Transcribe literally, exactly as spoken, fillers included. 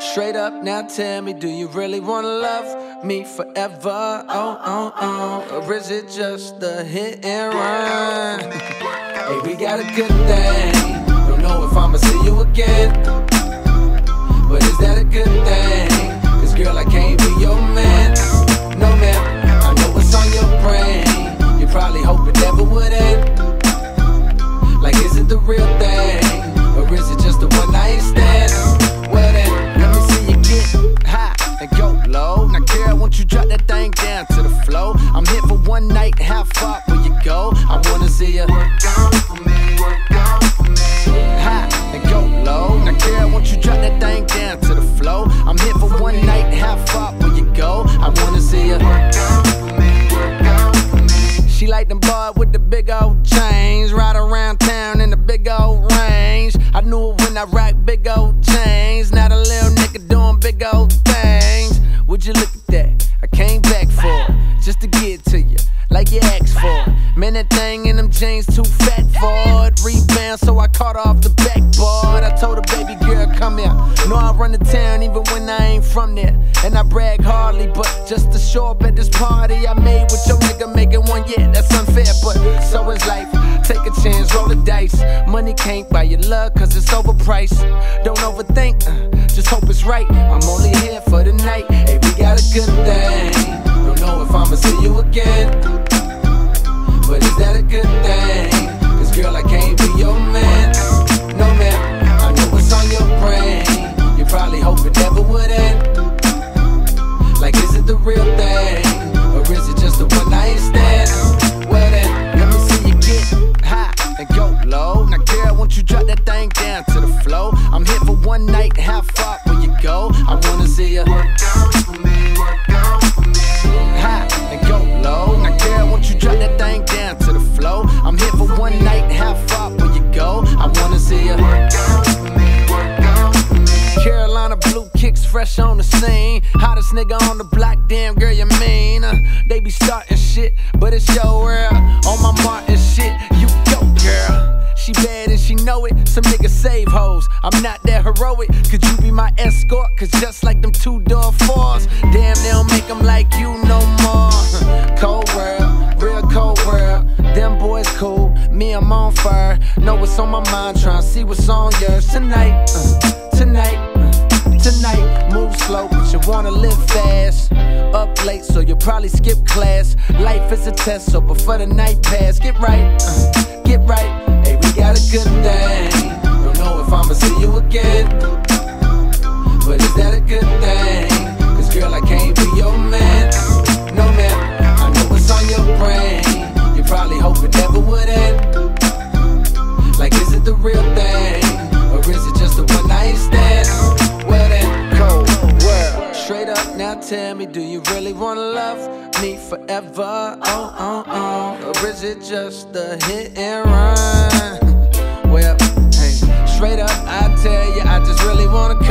Straight up now tell me, do you really wanna love me forever? Oh, oh, oh. Or is it just a hit and run? Hey, we got a good thing. Don't know if I'ma see you again, but is that a good thing? Cause girl, I can't be your man. No man, I know what's on your brain. You probably hope it never would end. Like, is it the real thing? Or is it just a one night stand? Well then, let me see you get high and go low. Now girl, won't you drop that thing down to the floor? I'm here for one night, how far will you go? I wanna see you work out for me, work out for me. High and go low. Now girl, won't you drop that thing down to the floor? I'm here for one night, how far will you go? I wanna see you work out for me, work out for me. She like them boys with the big old chains, ride around town in the big old range. I knew it when I rock big old chains. Now the little nigga doing big old things. Would you look at that? I came back for it, just to get to you, like you asked for it. Man, that thing in them jeans too fat for it. Rebound, so I caught her off the backboard. I told her, baby girl, come here. Know I run the town even when I ain't from there. And I brag hardly, but just to show up at this party I made with your nigga making one, yeah, that's unfair, but so is life. Take a chance, roll the dice. Money can't buy your love, cause it's overpriced. Don't overthink, uh, just hope it's right. I'm only here for the night. Hey, we got a good thing. Don't know if I'ma see you again, but is that a good thing? Cause girl, I can't be your man. No man, I know what's on your brain. You probably hope it never would end. Like, is it the real thing? Or is it just a one night stand? Well then, let me see you get high and go low. Now girl, won't you drop that thing down to the floor? I'm here for one night, how far will you go? I wanna see you work out for me, work out for me. High and go low. Now girl, won't you drop that thing down to the floor? I'm here for one night, how far will you go? I wanna see you work out for me, work out for me. Carolina blue kicks fresh on the scene. Hottest nigga on the block, damn girl, you mean? Uh, they be starting shit, but it's your world. On my Martin shit, you go, girl. She bad and she know it, some niggas save hoes. I'm not that heroic, could you be my escort? Cause just like them two-door fours, damn, they don't make them like you no more. Cold world, real cold world. Them boys cool, me I'm on fire. Know what's on my mind, tryna see what's on yours. Tonight, uh, tonight, uh, tonight. Move slow, but you wanna live fast. Up late, so you'll probably skip class. Life is a test, so before the night pass, get right, uh, get right. Hey, we got a good thing. Don't know if I'ma see you again, but is that a good thing? Cause girl, I can't be your man. No man, I know what's on your brain. You probably hope it never would end. Like, is it the real thing? Or is it just a one night stand? Well then, cold world. Straight up now tell me, do you really wanna love me forever? Oh, oh, oh. Or is it just a hit and run? Well, hey, straight up I tell you, I just really wanna